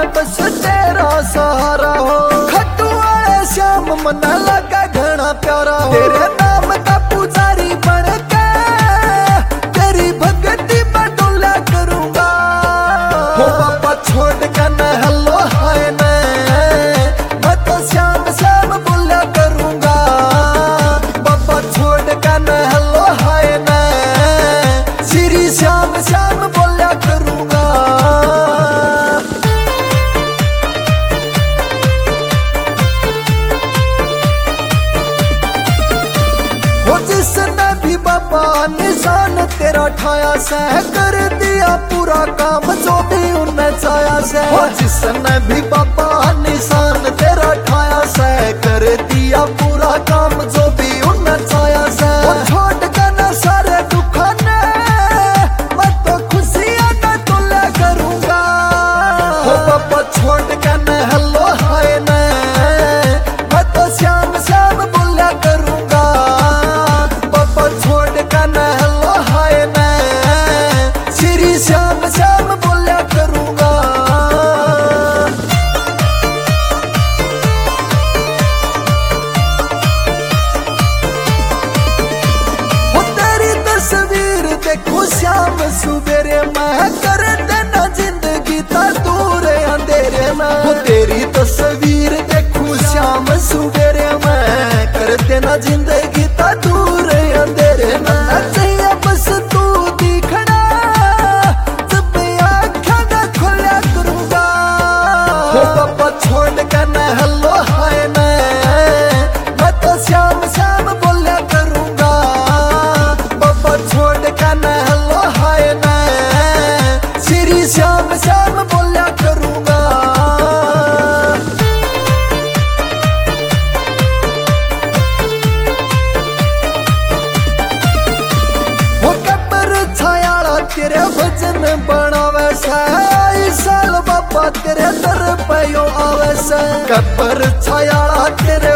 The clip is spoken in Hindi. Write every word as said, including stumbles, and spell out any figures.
बस तेरा सहारा हो। खट्टू वाले श्याम मन लगा घना प्यारा हो। तेरे नाम का पुजारी बन के तेरी भक्ति में डोला करूंगा। हो बाबा छोड़ के न हेलो हाय न, मैं तो श्याम श्याम बोला करूंगा। बाबा छोड़ के न हेलो हाय न, श्री श्याम श्याम बोला करूंगा। हो जिसने भी बाबा निशान तेरा ठाया से, कर दिया पूरा काम जो भी उन्हें चाया से। हो जिसने भी बाबा निशान तेरा ठाया से, कर दिया पूरा काम जो भी उन्हें चाया से। हो छोड़ के न सारे दुखा ने, मैं तो खुशियां न तुले करूंगा। हो बाबा छोड़ के न हेलो हाय न, मैं तो श्याम श्याम बोला करूंगा। बाबा छोड़ के न हेलो हाय न, श्री श्याम श्याम बोला करूंगा। हो तेरी तस्वीर देखो श्याम सुबेरे मैं, कर देना जिंदगी ता दूर अंधेरे में। हो तेरी तस्वीर देखो श्याम सुबेरे मैं, कर देना जिंदगी ता दूर अंधेरे में। चाहिए बस तू दिखना, जब आँखें न खोला करूंगा। हो बाबा छोड़ के न हेलो हाय न, मैं तो श्याम श्याम बोला करूंगा। बाबा छोड़ के न हेलो हाय न, श्री श्याम श्याम बोला करूंगा। वो कब्र छायाला तेरे भजन बनावे से, इस साल बाबा तेरे दर पे यो आवे से। कब्र छायाला तेरे